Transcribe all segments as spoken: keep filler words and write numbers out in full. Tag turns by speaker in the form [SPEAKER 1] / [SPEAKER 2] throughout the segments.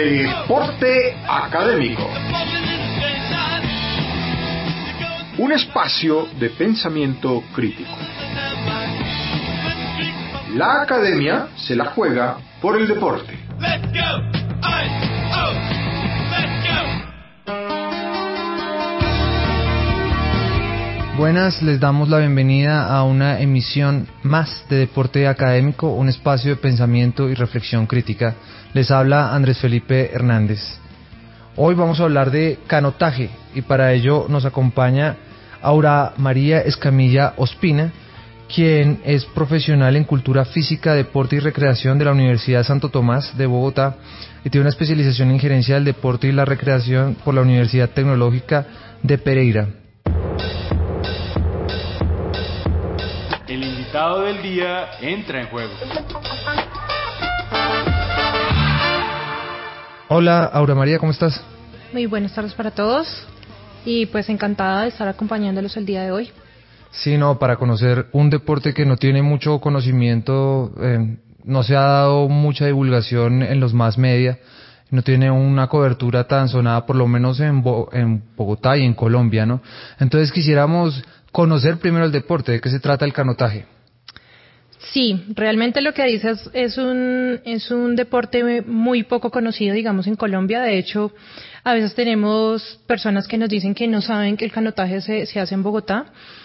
[SPEAKER 1] Deporte Académico. Un espacio de pensamiento crítico. La academia se la juega por el deporte.
[SPEAKER 2] Buenas, les damos la bienvenida a una emisión más de Deporte Académico, un espacio de pensamiento y reflexión crítica. Les habla Andrés Felipe Hernández. Hoy vamos a hablar de canotaje y para ello nos acompaña Aura María Escamilla Ospina, quien es profesional en cultura física, deporte y recreación de la Universidad Santo Tomás de Bogotá y tiene una especialización en gerencia del deporte y la recreación por la Universidad Tecnológica de Pereira.
[SPEAKER 3] El invitado del día entra en juego.
[SPEAKER 2] Hola, Aura María, ¿cómo estás?
[SPEAKER 4] Muy buenas tardes para todos y pues encantada de estar acompañándolos el día de hoy.
[SPEAKER 2] Sí, no, para conocer un deporte que no tiene mucho conocimiento, eh, no se ha dado mucha divulgación en los más media, no tiene una cobertura tan sonada, por lo menos en, Bo- en Bogotá y en Colombia, ¿no? Entonces quisiéramos conocer primero el deporte, ¿de qué se trata el canotaje?
[SPEAKER 4] Sí, realmente lo que dices es un, es un deporte muy poco conocido, digamos, en Colombia. De hecho, a veces tenemos personas que nos dicen que no saben que el canotaje se, se hace en Bogotá.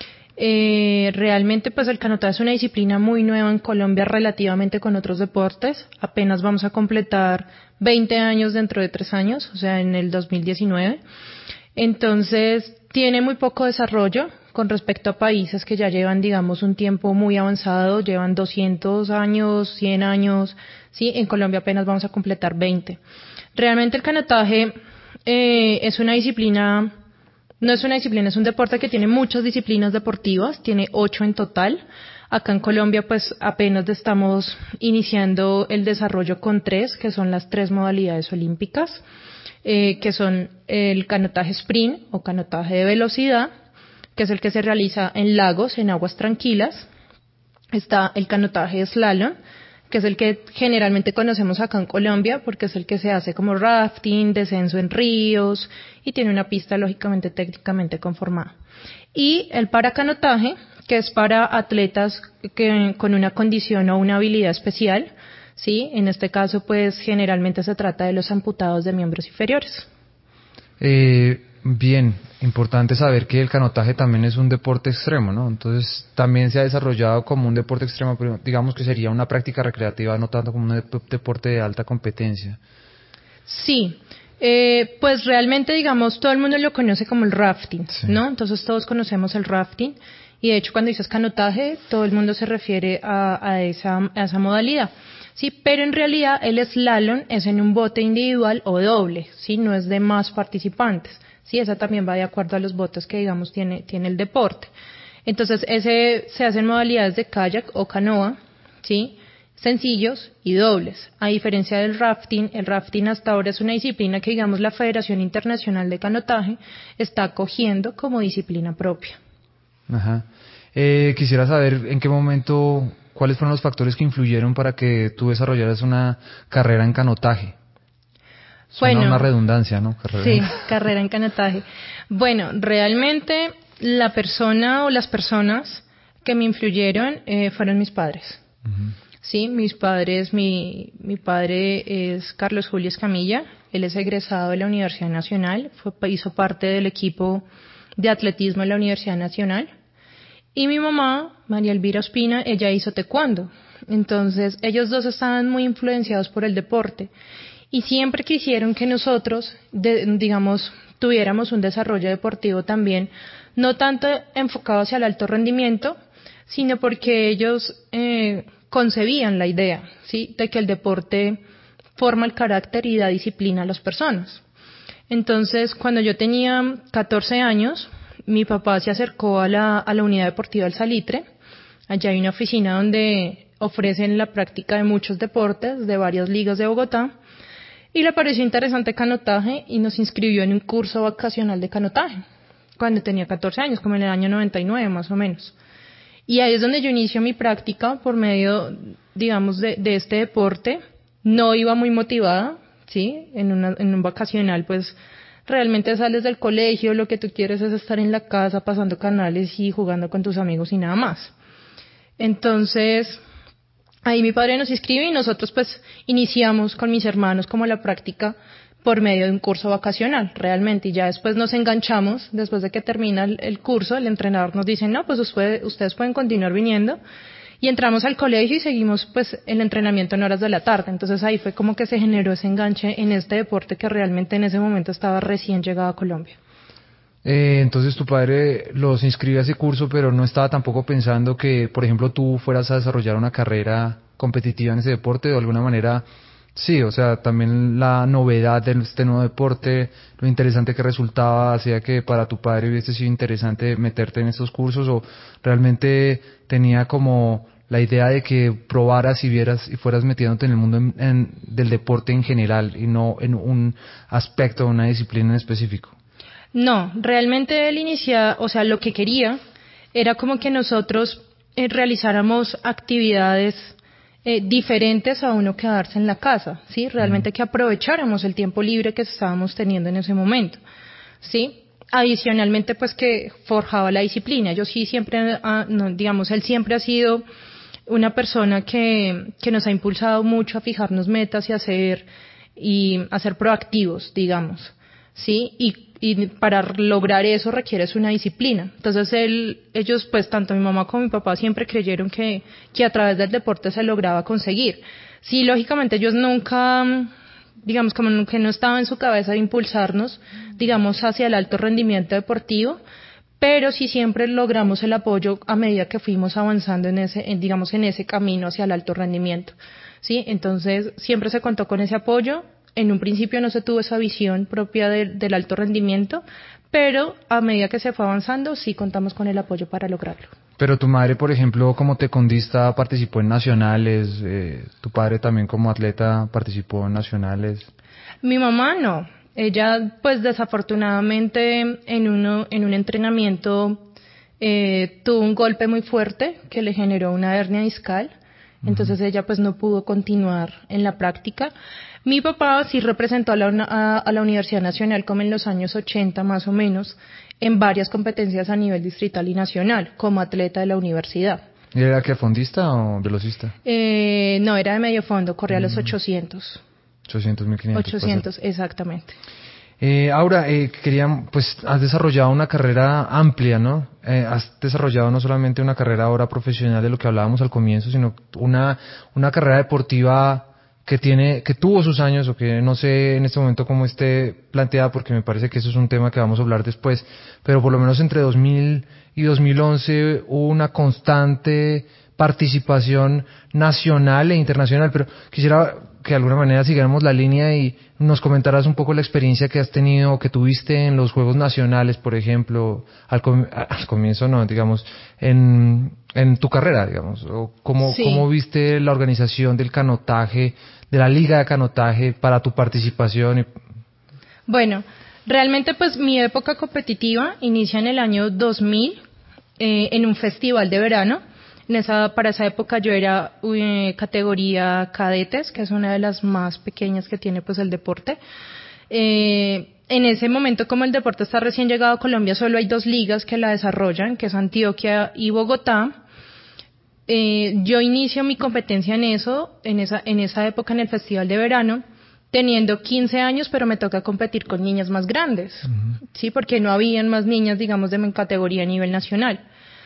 [SPEAKER 4] Eh, realmente, pues el canotaje es una disciplina muy nueva en Colombia relativamente con otros deportes. Apenas vamos a completar veinte años dentro de tres años, o sea, en el dos mil diecinueve. Entonces, tiene muy poco desarrollo con respecto a países que ya llevan, digamos, un tiempo muy avanzado, llevan doscientos años, cien años, sí, en Colombia apenas vamos a completar veinte. Realmente el canotaje eh, es una disciplina, no es una disciplina, es un deporte que tiene muchas disciplinas deportivas, tiene ocho en total. Acá en Colombia pues apenas estamos iniciando el desarrollo con tres, que son las tres modalidades olímpicas, eh, que son el canotaje sprint o canotaje de velocidad, que es el que se realiza en lagos, en aguas tranquilas. Está el canotaje slalom, que es el que generalmente conocemos acá en Colombia, porque es el que se hace como rafting, descenso en ríos, y tiene una pista lógicamente técnicamente conformada. Y el paracanotaje, que es para atletas que, con una condición o una habilidad especial, ¿sí? En este caso, pues generalmente se trata de los amputados de miembros inferiores.
[SPEAKER 2] Eh, bien, importante saber que el canotaje también es un deporte extremo, ¿no? Entonces también se ha desarrollado como un deporte extremo, pero digamos que sería una práctica recreativa, no tanto como un dep- deporte de alta competencia.
[SPEAKER 4] Sí, eh, pues realmente, digamos, todo el mundo lo conoce como el rafting,
[SPEAKER 2] Sí.
[SPEAKER 4] ¿no? Entonces todos conocemos el rafting y de hecho cuando dices canotaje, todo el mundo se refiere a, a, esa, a esa modalidad. Sí, pero en realidad el slalom es en un bote individual o doble, ¿sí? No es de más participantes, ¿sí? Esa también va de acuerdo a los botes que, digamos, tiene, tiene el deporte. Entonces, ese se hace en modalidades de kayak o canoa, ¿sí? Sencillos y dobles. A diferencia del rafting, el rafting hasta ahora es una disciplina que, digamos, la Federación Internacional de Canotaje está acogiendo como disciplina propia.
[SPEAKER 2] Ajá. Eh, quisiera saber en qué momento, cuáles fueron los factores que influyeron para que tú desarrollaras una carrera en canotaje. Suena
[SPEAKER 4] Bueno,
[SPEAKER 2] una redundancia, ¿no? Carrera
[SPEAKER 4] sí,
[SPEAKER 2] en...
[SPEAKER 4] carrera en canotaje. Bueno, realmente la persona o las personas que me influyeron eh, fueron mis padres.
[SPEAKER 2] Uh-huh.
[SPEAKER 4] Sí, mis padres, mi, mi padre es Carlos Julio Escamilla, él es egresado de la Universidad Nacional, fue, hizo parte del equipo de atletismo de la Universidad Nacional. Y mi mamá, María Elvira Ospina, ella hizo taekwondo. Entonces, ellos dos estaban muy influenciados por el deporte y siempre quisieron que nosotros, de, digamos, tuviéramos un desarrollo deportivo también, no tanto enfocado hacia el alto rendimiento, sino porque ellos eh, concebían la idea, ¿sí?, de que el deporte forma el carácter y da disciplina a las personas. Entonces, cuando yo tenía catorce años, mi papá se acercó a la, a la unidad deportiva del Salitre. Allá hay una oficina donde ofrecen la práctica de muchos deportes, de varias ligas de Bogotá, y le pareció interesante canotaje y nos inscribió en un curso vacacional de canotaje, cuando tenía catorce años, como en el año noventa y nueve más o menos. Y ahí es donde yo inicio mi práctica por medio, digamos, de, de este deporte. No iba muy motivada, ¿sí? En, una, en un vacacional, pues realmente sales del colegio, lo que tú quieres es estar en la casa pasando canales y jugando con tus amigos y nada más. Entonces, ahí mi padre nos inscribe y nosotros pues iniciamos con mis hermanos como la práctica por medio de un curso vacacional, realmente, y ya después nos enganchamos, después de que termina el, el curso, el entrenador nos dice, no, pues usted, ustedes pueden continuar viniendo, y entramos al colegio y seguimos pues el entrenamiento en horas de la tarde. Entonces ahí fue como que se generó ese enganche en este deporte que realmente en ese momento estaba recién llegado a Colombia.
[SPEAKER 2] Eh, entonces tu padre los inscribió a ese curso, pero no estaba tampoco pensando que, por ejemplo, tú fueras a desarrollar una carrera competitiva en ese deporte. De alguna manera, sí, o sea, también la novedad de este nuevo deporte, lo interesante que resultaba, hacía que para tu padre hubiese sido interesante meterte en estos cursos, o realmente tenía como la idea de que probaras y vieras y fueras metiéndote en el mundo en, en, del deporte en general y no en un aspecto, una disciplina en específico.
[SPEAKER 4] No, realmente él inicia, o sea, lo que quería era como que nosotros eh, realizáramos actividades eh, diferentes a uno quedarse en la casa, ¿sí? Realmente que aprovecháramos el tiempo libre que estábamos teniendo en ese momento, ¿sí? Adicionalmente, pues que forjaba la disciplina. Yo sí siempre, ah, no, digamos, él siempre ha sido una persona que, que nos ha impulsado mucho a fijarnos metas y hacer, y a ser proactivos, digamos, ¿sí? Y y para lograr eso requieres una disciplina. Entonces él, ellos, pues tanto mi mamá como mi papá siempre creyeron que, que a través del deporte se lograba conseguir. Sí, lógicamente ellos nunca, digamos, como que no estaba en su cabeza de impulsarnos, digamos, hacia el alto rendimiento deportivo, pero sí siempre logramos el apoyo a medida que fuimos avanzando en ese, en, digamos, en ese camino hacia el alto rendimiento. Sí, entonces siempre se contó con ese apoyo. En un principio no se tuvo esa visión propia de, del alto rendimiento, pero a medida que se fue avanzando sí contamos con el apoyo para lograrlo.
[SPEAKER 2] Pero tu madre, por ejemplo, como taekwondista participó en nacionales, eh, tu padre también como atleta participó en nacionales.
[SPEAKER 4] Mi mamá no, ella pues desafortunadamente en, uno, en un entrenamiento eh, tuvo un golpe muy fuerte que le generó una hernia discal, entonces uh-huh. ella pues no pudo continuar en la práctica. Mi papá sí representó a la, a, a la Universidad Nacional como en los años ochenta más o menos, en varias competencias a nivel distrital y nacional, como atleta de la universidad.
[SPEAKER 2] ¿Y era que fondista o velocista?
[SPEAKER 4] Eh, no, era de medio fondo, corría mm. los ochocientos.
[SPEAKER 2] ochocientos, mil quinientos.
[SPEAKER 4] ochocientos, exactamente.
[SPEAKER 2] Eh, Aura, eh, quería, pues has desarrollado una carrera amplia, ¿no? Eh, has desarrollado no solamente una carrera ahora profesional de lo que hablábamos al comienzo, sino una, una carrera deportiva que tiene, que tuvo sus años, o que no sé en este momento cómo esté planteada, porque me parece que eso es un tema que vamos a hablar después, pero por lo menos entre dos mil y dos mil once hubo una constante participación nacional e internacional. Pero quisiera que de alguna manera siguiéramos la línea y nos comentaras un poco la experiencia que has tenido o que tuviste en los Juegos Nacionales, por ejemplo, al, com al comienzo no, digamos, en, en tu carrera, digamos, o cómo, sí. cómo viste la organización del canotaje, de la Liga de Canotaje para tu participación. Y...
[SPEAKER 4] Bueno, realmente pues mi época competitiva inicia en el año dos mil, eh, en un festival de verano. En esa, para esa época yo era eh, categoría cadetes, que es una de las más pequeñas que tiene pues el deporte. Eh, en ese momento, como el deporte está recién llegado a Colombia, solo hay dos ligas que la desarrollan, que es Antioquia y Bogotá. Eh, yo inicio mi competencia en eso, en esa, en esa época en el festival de verano, teniendo quince años, pero me toca competir con niñas más grandes, uh-huh. sí, porque no habían más niñas, digamos, de mi categoría a nivel nacional.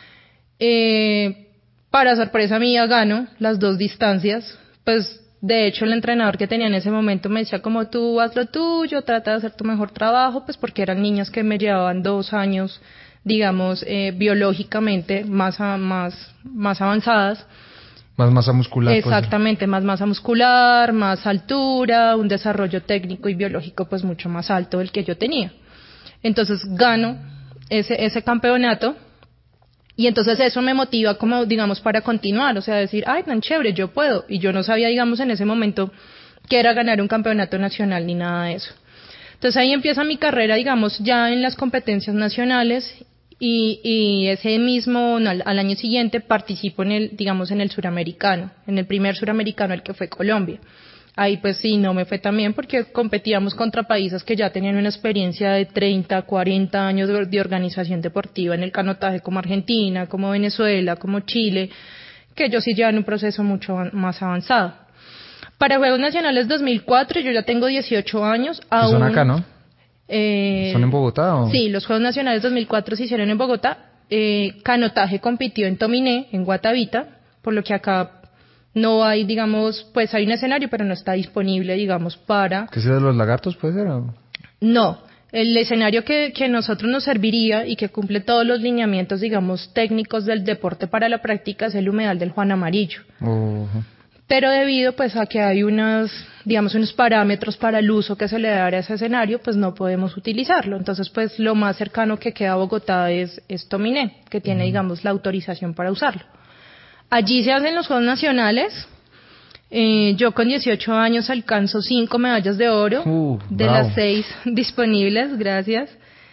[SPEAKER 4] Eh, Para sorpresa mía gano las dos distancias, pues de hecho el entrenador que tenía en ese momento me decía como tú haz lo tuyo, trata de hacer tu mejor trabajo, pues porque eran niñas que me llevaban dos años, digamos, eh, biológicamente más, a, más, más avanzadas.
[SPEAKER 2] Más masa muscular.
[SPEAKER 4] Exactamente, pues. Más masa muscular, más altura, un desarrollo técnico y biológico pues mucho más alto del que yo tenía. Entonces gano ese, ese campeonato. Y entonces eso me motiva como, digamos, para continuar, o sea, decir, ay, tan chévere, yo puedo. Y yo no sabía, digamos, en ese momento que era ganar un campeonato nacional ni nada de eso. Entonces ahí empieza mi carrera, digamos, ya en las competencias nacionales y, y ese mismo, no, al, al año siguiente participo en el, digamos, en el suramericano, en el primer suramericano, el que fue Colombia. Ahí pues sí, no me fue tan bien porque competíamos contra países que ya tenían una experiencia de treinta, cuarenta años de, de organización deportiva en el canotaje, como Argentina, como Venezuela, como Chile, que ellos sí llevan un proceso mucho más avanzado. Para Juegos Nacionales dos mil cuatro yo ya tengo dieciocho años. Aún,
[SPEAKER 2] son acá, ¿no?
[SPEAKER 4] Eh,
[SPEAKER 2] ¿Son en Bogotá o...?
[SPEAKER 4] Sí, los Juegos Nacionales dos mil cuatro se hicieron en Bogotá. Eh, canotaje compitió en Tominé, en Guatavita, por lo que acá no hay, digamos, pues hay un escenario, pero no está disponible, digamos, para...
[SPEAKER 2] ¿Qué es de los lagartos, puede ser? ¿O?
[SPEAKER 4] No, el escenario que, que nosotros nos serviría y que cumple todos los lineamientos, digamos, técnicos del deporte para la práctica es el humedal del Juan Amarillo.
[SPEAKER 2] Uh-huh.
[SPEAKER 4] Pero debido pues a que hay unos, digamos, unos parámetros para el uso que se le da a ese escenario, pues no podemos utilizarlo. Entonces, pues lo más cercano que queda a Bogotá es, es Tominé, que tiene, uh-huh. digamos, la autorización para usarlo. Allí se hacen los Juegos Nacionales. Eh, yo con dieciocho años alcanzo cinco medallas de oro
[SPEAKER 2] uh,
[SPEAKER 4] de
[SPEAKER 2] bravo.
[SPEAKER 4] las seis disponibles, gracias.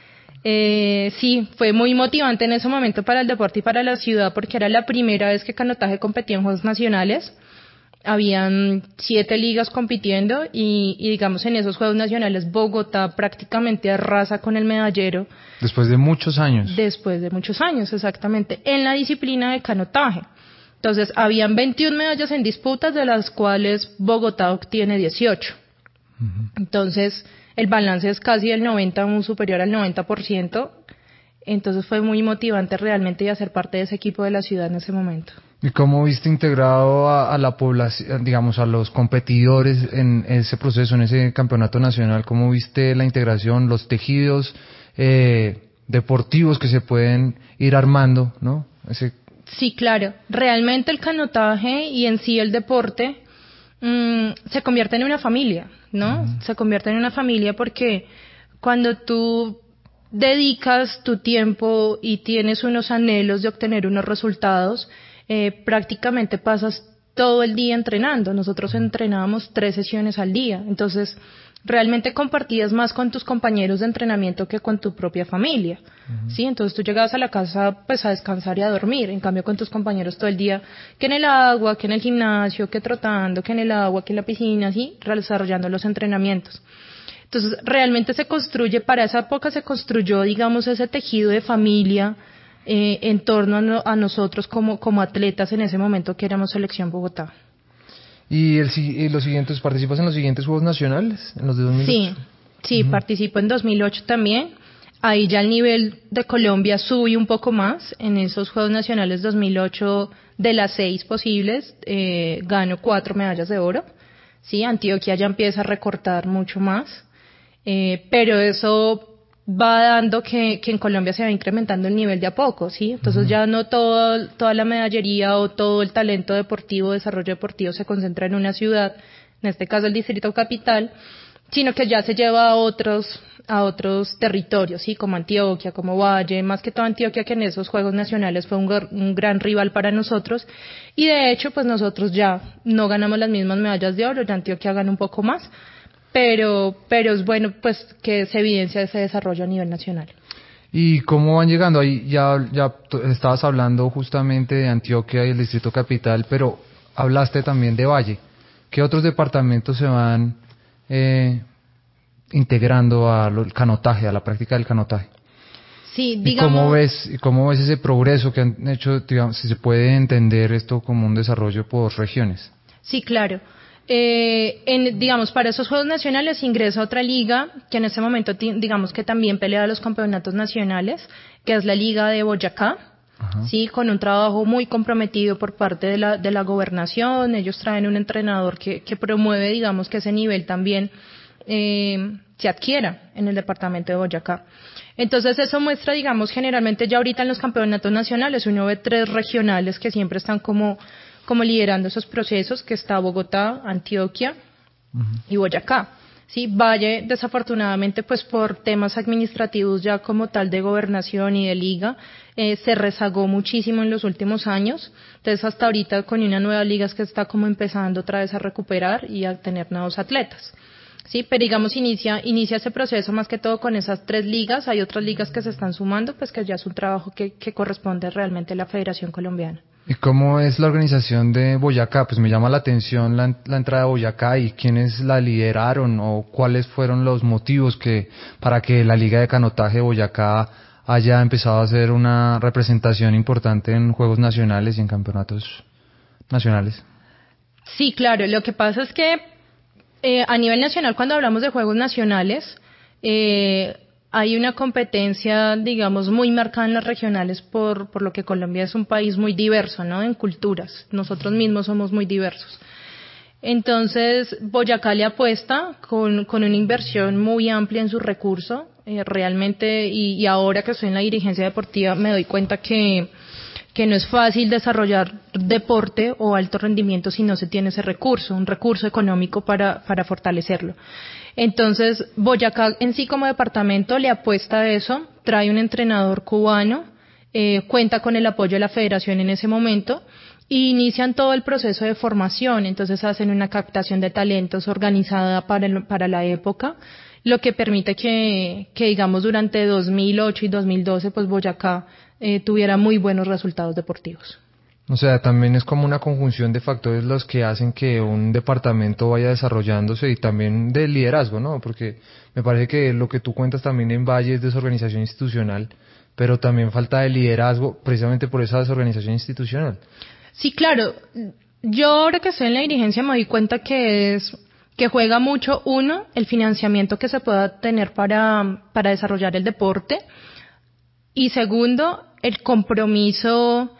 [SPEAKER 4] Eh, sí, fue muy motivante en ese momento para el deporte y para la ciudad porque era la primera vez que canotaje competía en Juegos Nacionales. Habían siete ligas compitiendo y, y digamos en esos Juegos Nacionales Bogotá prácticamente arrasa con el medallero.
[SPEAKER 2] Después de muchos años.
[SPEAKER 4] Después de muchos años, exactamente, en la disciplina de canotaje. Entonces, habían veintiuna medallas en disputas, de las cuales Bogotá obtiene dieciocho. Uh-huh. Entonces, el balance es casi el noventa, muy superior al noventa por ciento. Entonces, fue muy motivante realmente y hacer parte de ese equipo de la ciudad en ese momento.
[SPEAKER 2] ¿Y cómo viste integrado a, a la población, digamos, a los competidores en ese proceso, en ese campeonato nacional? ¿Cómo viste la integración, los tejidos eh, deportivos que se pueden ir armando, ¿no? Ese
[SPEAKER 4] Sí, claro. Realmente el canotaje y en sí el deporte mmm, se convierte en una familia, ¿no? Uh-huh. Se convierte en una familia porque cuando tú dedicas tu tiempo y tienes unos anhelos de obtener unos resultados, eh, prácticamente pasas todo el día entrenando. Nosotros entrenábamos tres sesiones al día. Entonces, realmente compartías más con tus compañeros de entrenamiento que con tu propia familia, uh-huh. ¿sí? Entonces tú llegabas a la casa pues a descansar y a dormir, en cambio con tus compañeros todo el día, que en el agua, que en el gimnasio, que trotando, que en el agua, que en la piscina, ¿sí? Desarrollando los entrenamientos. Entonces realmente se construye, para esa época se construyó, digamos, ese tejido de familia eh, en torno a, no, a nosotros como, como atletas en ese momento que éramos Selección Bogotá.
[SPEAKER 2] ¿Y, el, y los siguientes, participas en los siguientes Juegos Nacionales? ¿En los de dos mil ocho?
[SPEAKER 4] Sí, sí, uh-huh. participo en dos mil ocho también. Ahí ya el nivel de Colombia sube un poco más. En esos Juegos Nacionales dos mil ocho, de las seis posibles, eh, gano cuatro medallas de oro. Sí, Antioquia ya empieza a recortar mucho más. Eh, pero eso va dando que, que en Colombia se va incrementando el nivel de a poco, ¿sí? Entonces uh-huh. ya no todo, toda la medallería o todo el talento deportivo, desarrollo deportivo se concentra en una ciudad, en este caso el Distrito Capital, sino que ya se lleva a otros, a otros territorios, ¿sí? Como Antioquia, como Valle, más que todo Antioquia, que en esos Juegos Nacionales fue un, un gran rival para nosotros, y de hecho pues nosotros ya no ganamos las mismas medallas de oro, ya Antioquia gana un poco más, pero pero es bueno pues que se evidencia ese desarrollo a nivel nacional.
[SPEAKER 2] ¿Y cómo van llegando? Ahí ya, ya estabas hablando justamente de Antioquia y el Distrito Capital, pero hablaste también de Valle. ¿Qué otros departamentos se van eh, integrando al canotaje, a la práctica del canotaje?
[SPEAKER 4] Sí, digamos...
[SPEAKER 2] ¿Y cómo ves, cómo ves ese progreso que han hecho, digamos, si se puede entender esto como un desarrollo por regiones?
[SPEAKER 4] Sí, claro. Eh, en, digamos, para esos Juegos Nacionales ingresa otra liga que en ese momento, digamos, que también pelea los campeonatos nacionales, que es la Liga de Boyacá, Ajá. sí, con un trabajo muy comprometido por parte de la, de la gobernación. Ellos traen un entrenador que, que promueve, digamos, que ese nivel también eh, se adquiera en el departamento de Boyacá. Entonces eso muestra, digamos, generalmente ya ahorita en los campeonatos nacionales uno ve tres regionales que siempre están como como liderando esos procesos, que está Bogotá, Antioquia uh-huh. y Boyacá. Sí, Valle, desafortunadamente, pues por temas administrativos ya como tal de gobernación y de liga, eh, se rezagó muchísimo en los últimos años. Entonces, hasta ahorita con una nueva liga es que está como empezando otra vez a recuperar y a tener nuevos atletas. Sí, pero digamos inicia inicia ese proceso más que todo con esas tres ligas. Hay otras ligas que se están sumando, pues que ya es un trabajo que, que corresponde realmente a la Federación Colombiana.
[SPEAKER 2] ¿Y cómo es la organización de Boyacá? Pues me llama la atención la, la entrada de Boyacá y quiénes la lideraron o cuáles fueron los motivos que para que la Liga de Canotaje de Boyacá haya empezado a hacer una representación importante en Juegos Nacionales y en campeonatos nacionales.
[SPEAKER 4] Sí, claro. Lo que pasa es que eh, a nivel nacional, cuando hablamos de Juegos Nacionales, eh, hay una competencia, digamos, muy marcada en las regionales por, por lo que Colombia es un país muy diverso, ¿no? En culturas. Nosotros mismos somos muy diversos. Entonces, Boyacá le apuesta con, con una inversión muy amplia en su recurso. Eh, realmente, y, y ahora que estoy en la dirigencia deportiva, me doy cuenta que, que no es fácil desarrollar deporte o alto rendimiento si no se tiene ese recurso, un recurso económico para, para fortalecerlo. Entonces, Boyacá en sí como departamento le apuesta a eso, trae un entrenador cubano, eh, cuenta con el apoyo de la federación en ese momento y inician todo el proceso de formación. Entonces hacen una captación de talentos organizada para, el, para la época, lo que permite que, que digamos durante dos mil ocho y dos mil doce pues Boyacá eh, tuviera muy buenos resultados deportivos.
[SPEAKER 2] O sea, también es como una conjunción de factores los que hacen que un departamento vaya desarrollándose y también de liderazgo, ¿no? Porque me parece que lo que tú cuentas también en Valle es desorganización institucional, pero también falta de liderazgo precisamente por esa desorganización institucional.
[SPEAKER 4] Sí, claro. Yo ahora que estoy en la dirigencia me doy cuenta que es que juega mucho, uno, el financiamiento que se pueda tener para, para desarrollar el deporte y segundo, el compromiso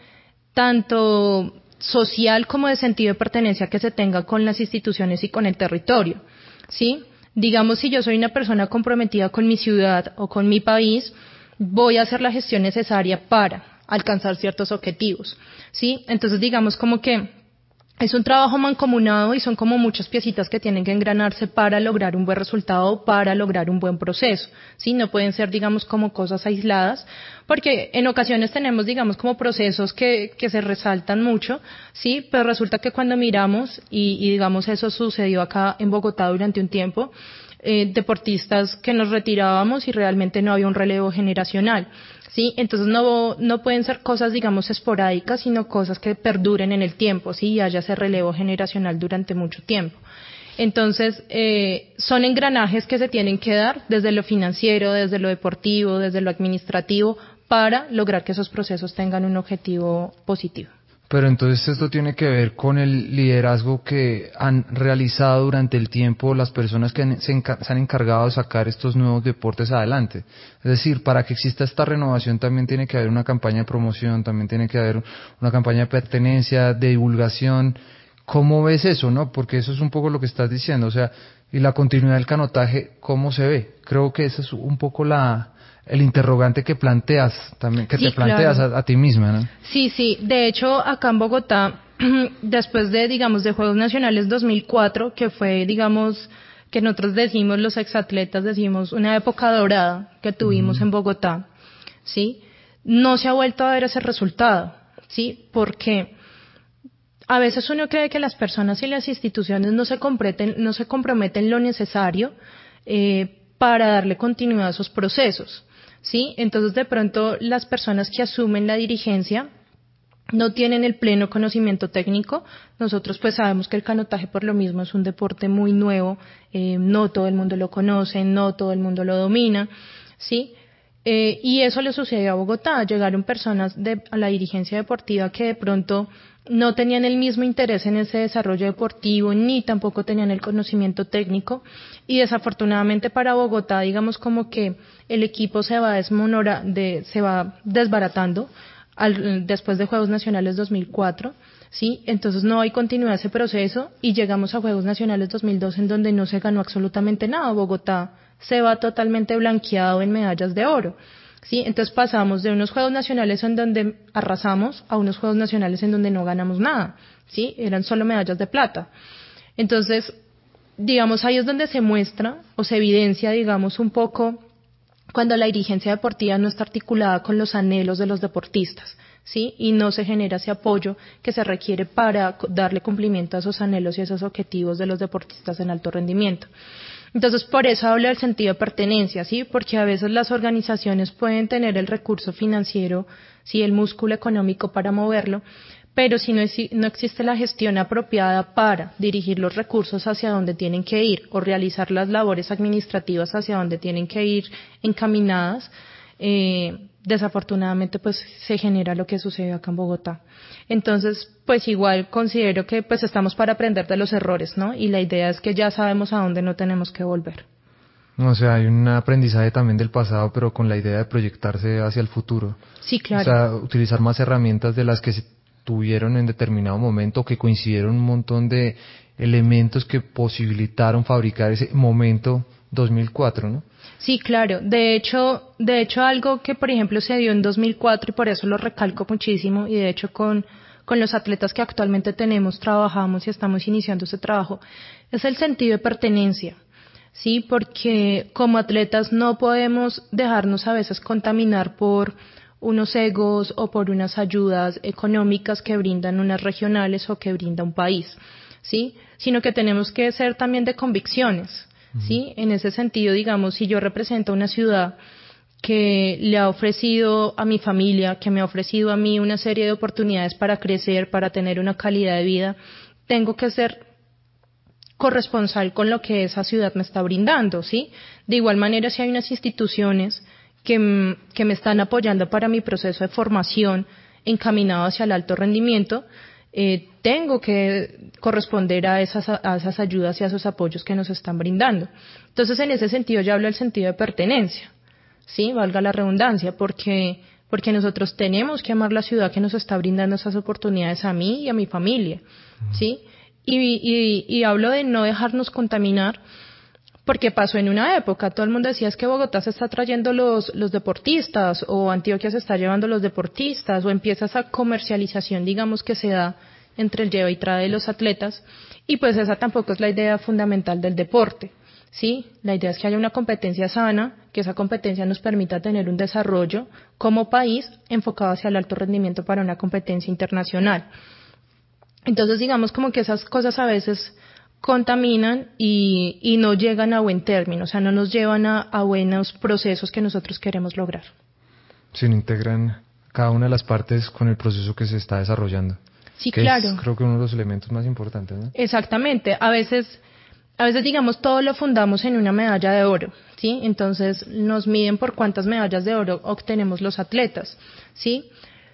[SPEAKER 4] tanto social como de sentido de pertenencia que se tenga con las instituciones y con el territorio, ¿sí? Digamos, si yo soy una persona comprometida con mi ciudad o con mi país, voy a hacer la gestión necesaria para alcanzar ciertos objetivos, ¿sí? Entonces, digamos como que es un trabajo mancomunado y son como muchas piecitas que tienen que engranarse para lograr un buen resultado, para lograr un buen proceso, ¿sí? No pueden ser, digamos, como cosas aisladas, porque en ocasiones tenemos, digamos, como procesos que, que se resaltan mucho, ¿sí? Pero resulta que cuando miramos, y, y digamos eso sucedió acá en Bogotá durante un tiempo, eh, deportistas que nos retirábamos y realmente no había un relevo generacional, ¿sí? Entonces no, no pueden ser cosas, digamos, esporádicas, sino cosas que perduren en el tiempo, ¿sí? Y haya ese relevo generacional durante mucho tiempo. Entonces, eh, son engranajes que se tienen que dar desde lo financiero, desde lo deportivo, desde lo administrativo, para lograr que esos procesos tengan un objetivo positivo.
[SPEAKER 2] Pero entonces esto tiene que ver con el liderazgo que han realizado durante el tiempo las personas que han, se, enca- se han encargado de sacar estos nuevos deportes adelante. Es decir, para que exista esta renovación también tiene que haber una campaña de promoción, también tiene que haber una campaña de pertenencia, de divulgación. ¿Cómo ves eso, no? Porque eso es un poco lo que estás diciendo, o sea, y la continuidad del canotaje, ¿cómo se ve? Creo que ese es un poco la... el interrogante que planteas también, que
[SPEAKER 4] sí,
[SPEAKER 2] te planteas
[SPEAKER 4] claro.
[SPEAKER 2] a, a ti misma, ¿no?
[SPEAKER 4] Sí, sí. De hecho, acá en Bogotá, después de, digamos, de Juegos Nacionales dos mil cuatro, que fue, digamos, que nosotros decimos, los exatletas decimos, una época dorada que tuvimos mm. en Bogotá, ¿sí? No se ha vuelto a ver ese resultado, ¿sí? Porque a veces uno cree que las personas y las instituciones no se comprometen, no se comprometen lo necesario eh, para darle continuidad a esos procesos, ¿sí? Entonces, de pronto, las personas que asumen la dirigencia no tienen el pleno conocimiento técnico. Nosotros pues sabemos que el canotaje por lo mismo es un deporte muy nuevo, eh, no todo el mundo lo conoce, no todo el mundo lo domina, ¿sí? Eh, y eso le sucedió a Bogotá. Llegaron personas de, a la dirigencia deportiva que de pronto no tenían el mismo interés en ese desarrollo deportivo, ni tampoco tenían el conocimiento técnico, y desafortunadamente para Bogotá, digamos como que el equipo se va desmonora, de, se va desbaratando al, después de Juegos Nacionales dos mil cuatro, ¿sí? Entonces no hay continuidad ese proceso y llegamos a Juegos Nacionales dos mil dos en donde no se ganó absolutamente nada. Bogotá se va totalmente blanqueado en medallas de oro, ¿sí? Entonces pasamos de unos Juegos Nacionales en donde arrasamos a unos Juegos Nacionales en donde no ganamos nada, ¿sí? Eran solo medallas de plata. Entonces, digamos, ahí es donde se muestra o se evidencia, digamos, un poco cuando la dirigencia deportiva no está articulada con los anhelos de los deportistas, ¿sí? Y no se genera ese apoyo que se requiere para darle cumplimiento a esos anhelos y a esos objetivos de los deportistas en alto rendimiento. Entonces, por eso hablo del sentido de pertenencia, ¿sí? Porque a veces las organizaciones pueden tener el recurso financiero, sí, el músculo económico para moverlo, pero si no, no existe la gestión apropiada para dirigir los recursos hacia donde tienen que ir o realizar las labores administrativas hacia donde tienen que ir encaminadas, eh, desafortunadamente pues se genera lo que sucedió acá en Bogotá. Entonces, pues igual considero que pues estamos para aprender de los errores, ¿no? Y la idea es que ya sabemos a dónde no tenemos que volver.
[SPEAKER 2] O sea, hay un aprendizaje también del pasado, pero con la idea de proyectarse hacia el futuro.
[SPEAKER 4] Sí, claro.
[SPEAKER 2] O sea, utilizar más herramientas de las que se tuvieron en determinado momento, que coincidieron un montón de elementos que posibilitaron fabricar ese momento dos mil cuatro, ¿no?
[SPEAKER 4] Sí, claro. De hecho, de hecho algo que por ejemplo se dio en dos mil cuatro y por eso lo recalco muchísimo, y de hecho con, con los atletas que actualmente tenemos, trabajamos y estamos iniciando ese trabajo, es el sentido de pertenencia. Sí, porque como atletas no podemos dejarnos a veces contaminar por unos egos o por unas ayudas económicas que brindan unas regionales o que brinda un país, ¿sí? Sino que tenemos que ser también de convicciones, ¿sí? En ese sentido, digamos, si yo represento una ciudad que le ha ofrecido a mi familia, que me ha ofrecido a mí una serie de oportunidades para crecer, para tener una calidad de vida, tengo que ser corresponsal con lo que esa ciudad me está brindando, ¿sí? De igual manera, si hay unas instituciones que, que me están apoyando para mi proceso de formación encaminado hacia el alto rendimiento, eh, tengo que corresponder a esas, a esas ayudas y a esos apoyos que nos están brindando. Entonces, en ese sentido, yo hablo del sentido de pertenencia, ¿sí? Valga la redundancia, porque, porque nosotros tenemos que amar la ciudad que nos está brindando esas oportunidades a mí y a mi familia, ¿sí? Y, y, y hablo de no dejarnos contaminar, porque pasó en una época, todo el mundo decía es que Bogotá se está trayendo los, los deportistas, o Antioquia se está llevando los deportistas, o empieza esa comercialización, digamos, que se da entre el lleva y trae de los atletas, y pues esa tampoco es la idea fundamental del deporte, ¿sí? La idea es que haya una competencia sana, que esa competencia nos permita tener un desarrollo como país enfocado hacia el alto rendimiento para una competencia internacional. Entonces, digamos como que esas cosas a veces contaminan y, y no llegan a buen término, o sea, no nos llevan a, a buenos procesos que nosotros queremos lograr.
[SPEAKER 2] Se integran cada una de las partes con el proceso que se está desarrollando.
[SPEAKER 4] Sí,
[SPEAKER 2] que
[SPEAKER 4] claro.
[SPEAKER 2] Es, creo que uno de los elementos más importantes, ¿no?
[SPEAKER 4] Exactamente. A veces, a veces digamos, todo lo fundamos en una medalla de oro, ¿sí? Entonces, nos miden por cuántas medallas de oro obtenemos los atletas, ¿sí?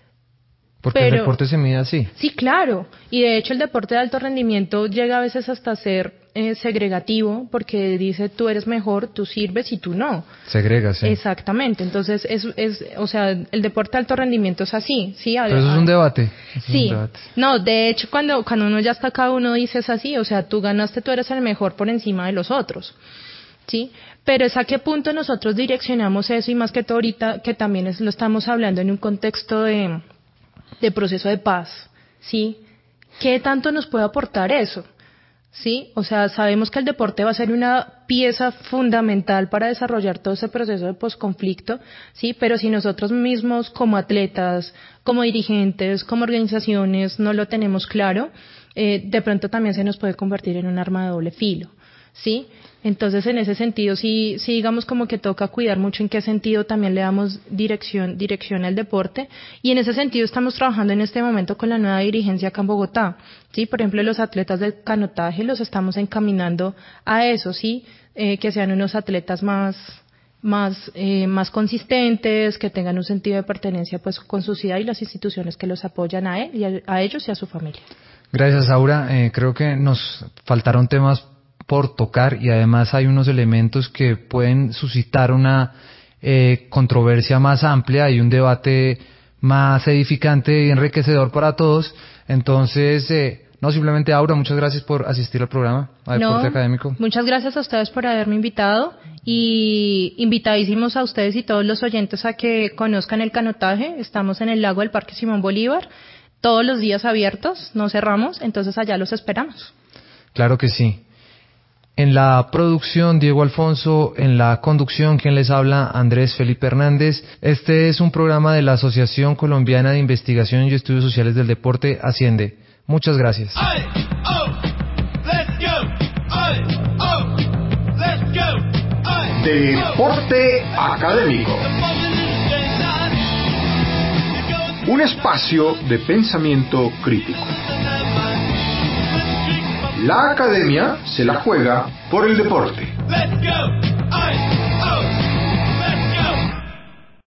[SPEAKER 2] Porque
[SPEAKER 4] Pero,
[SPEAKER 2] el deporte se mide así.
[SPEAKER 4] Sí, claro. Y de hecho el deporte de alto rendimiento llega a veces hasta ser eh, segregativo, porque dice tú eres mejor, tú sirves y tú no.
[SPEAKER 2] Segrega, sí.
[SPEAKER 4] Exactamente. Entonces, es, es, o sea, el deporte de alto rendimiento es así, ¿sí?
[SPEAKER 2] Pero eso es un debate. Eso
[SPEAKER 4] Sí.
[SPEAKER 2] Es un debate.
[SPEAKER 4] No, de hecho, cuando, cuando uno ya está acá, uno dice es así, o sea, tú ganaste, tú eres el mejor por encima de los otros, ¿sí? Pero es a qué punto nosotros direccionamos eso, y más que todo ahorita, que también es, lo estamos hablando en un contexto de de proceso de paz, ¿sí? ¿Qué tanto nos puede aportar eso? ¿Sí? O sea, sabemos que el deporte va a ser una pieza fundamental para desarrollar todo ese proceso de posconflicto, ¿sí? Pero si nosotros mismos como atletas, como dirigentes, como organizaciones no lo tenemos claro, eh, de pronto también se nos puede convertir en un arma de doble filo, ¿sí? Entonces, en ese sentido, sí, sí digamos como que toca cuidar mucho en qué sentido también le damos dirección, dirección al deporte, y en ese sentido estamos trabajando en este momento con la nueva dirigencia acá en Bogotá, ¿sí? Por ejemplo, los atletas de canotaje los estamos encaminando a eso, ¿sí? Eh, que sean unos atletas más, más, eh, más consistentes, que tengan un sentido de pertenencia pues con su ciudad y las instituciones que los apoyan a él y a, a ellos y a su familia.
[SPEAKER 2] Gracias, Aura. Eh, creo que nos faltaron temas por tocar, y además hay unos elementos que pueden suscitar una eh, controversia más amplia y un debate más edificante y enriquecedor para todos. Entonces, eh, no, simplemente, Aura, muchas gracias por asistir al programa, a Deporte
[SPEAKER 4] no,
[SPEAKER 2] Académico.
[SPEAKER 4] Muchas gracias a ustedes por haberme invitado, y invitadísimos a ustedes y todos los oyentes a que conozcan el canotaje. Estamos en el lago del Parque Simón Bolívar, todos los días abiertos, no cerramos, entonces allá los esperamos.
[SPEAKER 2] Claro que sí. En la producción, Diego Alfonso; en la conducción, quien les habla, Andrés Felipe Hernández. Este es un programa de la Asociación Colombiana de Investigación y Estudios Sociales del Deporte, Asciende. Muchas gracias.
[SPEAKER 5] Ay, oh, let's go. Ay, oh, let's go. Ay,
[SPEAKER 1] Deporte Académico.
[SPEAKER 5] oh.
[SPEAKER 1] un espacio de pensamiento crítico. La academia se la juega por el deporte.
[SPEAKER 5] Let's go. Ay.